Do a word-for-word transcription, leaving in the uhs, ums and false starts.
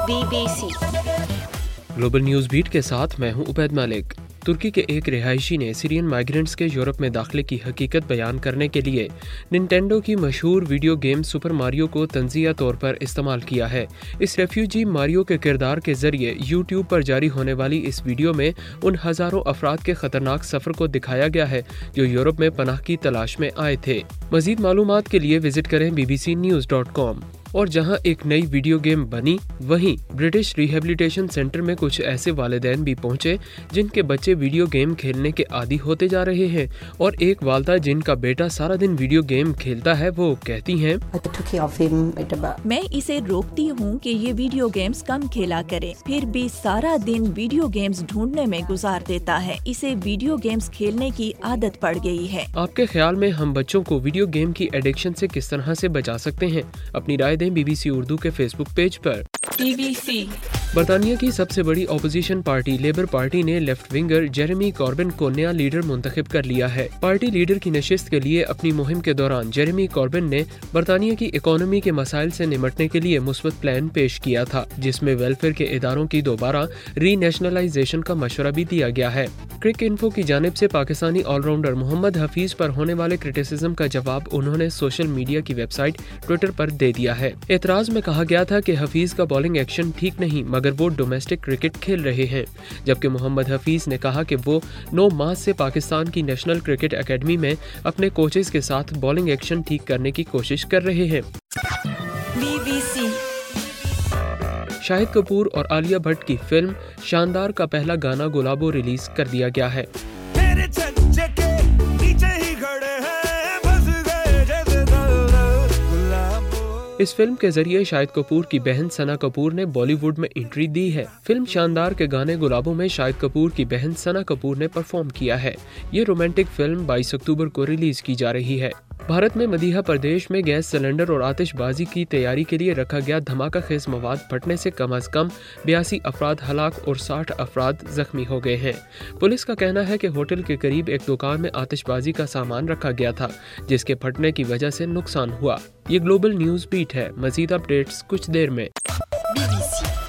Be B C global news beat کے ساتھ میں ہوں عبید مالک۔ ترکی کے ایک رہائشی نے سیرین مائیگرنٹس کے یورپ میں داخلے کی حقیقت بیان کرنے کے لیے ننٹینڈو کی مشہور ویڈیو گیم سپر ماریو کو تنزیہ طور پر استعمال کیا ہے۔ اس ریفیوجی ماریو کے کردار کے ذریعے یوٹیوب پر جاری ہونے والی اس ویڈیو میں ان ہزاروں افراد کے خطرناک سفر کو دکھایا گیا ہے جو یورپ میں پناہ کی تلاش میں آئے تھے۔ مزید معلومات کے لیے وزٹ کریں B B C news dot com. اور جہاں ایک نئی ویڈیو گیم بنی، وہیں برٹش ریہیبلیٹیشن سینٹر میں کچھ ایسے والدین بھی پہنچے جن کے بچے ویڈیو گیم کھیلنے کے عادی ہوتے جا رہے ہیں، اور ایک والدہ جن کا بیٹا سارا دن ویڈیو گیم کھیلتا ہے وہ کہتی ہیں، میں اسے روکتی ہوں کہ یہ ویڈیو گیمز کم کھیلا کرے، پھر بھی سارا دن ویڈیو گیمز ڈھونڈنے میں گزار دیتا ہے۔ اسے ویڈیو گیمز کھیلنے کی عادت پڑ گئی ہے۔ آپ کے خیال میں ہم بچوں کو ویڈیو گیم کی ایڈکشن سے کس طرح سے بچا سکتے ہیں؟ اپنی رائے بی بی سی اردو کے فیس بک پیج پر۔ بی بی سی برطانیہ کی سب سے بڑی اپوزیشن پارٹی لیبر پارٹی نے لیفٹ ونگر جیریمی کاربن کو نیا لیڈر منتخب کر لیا ہے۔ پارٹی لیڈر کی نشست کے لیے اپنی مہم کے دوران جیریمی کاربن نے برطانیہ کی اکانومی کے مسائل سے نمٹنے کے لیے مثبت پلان پیش کیا تھا، جس میں ویلفیئر کے اداروں کی دوبارہ ری نیشنلائزیشن کا مشورہ بھی دیا گیا ہے۔ کرک انفو کی جانب سے پاکستانی آل راؤنڈر محمد حفیظ پر ہونے والے کرٹیسزم کا جواب انہوں نے سوشل میڈیا کی ویب سائٹ ٹویٹر پر دے دیا ہے۔ اعتراض میں کہا گیا تھا کہ حفیظ کا بالنگ ایکشن ٹھیک نہیں، مگر وہ ڈومیسٹک کرکٹ کھیل رہے ہیں، جبکہ محمد حفیظ نے کہا کہ وہ نو ماہ سے پاکستان کی نیشنل کرکٹ اکیڈمی میں اپنے کوچز کے ساتھ بالنگ ایکشن ٹھیک کرنے کی کوشش کر رہے ہیں۔ B B C Shahid Kapoor اور عالیہ بھٹ کی فلم شاندار کا پہلا گانا گلابو ریلیز کر دیا گیا ہے۔ اس فلم کے ذریعے شاہد کپور کی بہن ثنا کپور نے بالی ووڈ میں انٹری دی ہے۔ فلم شاندار کے گانے گلابوں میں شاہد کپور کی بہن ثنا کپور نے پرفارم کیا ہے۔ یہ رومانٹک فلم بائیس اکتوبر کو ریلیز کی جا رہی ہے۔ بھارت میں مدھیہ پردیش میں گیس سلنڈر اور آتش بازی کی تیاری کے لیے رکھا گیا دھماکہ خیز مواد پھٹنے سے کم از کم بیاسی افراد ہلاک اور ساٹھ افراد زخمی ہو گئے ہیں۔ پولیس کا کہنا ہے کہ ہوٹل کے قریب ایک دکان میں آتش بازی کا سامان رکھا گیا تھا، جس کے پھٹنے کی وجہ سے نقصان ہوا۔ یہ گلوبل نیوز بیٹ ہے۔ مزید اپڈیٹس کچھ دیر میں۔ Be B C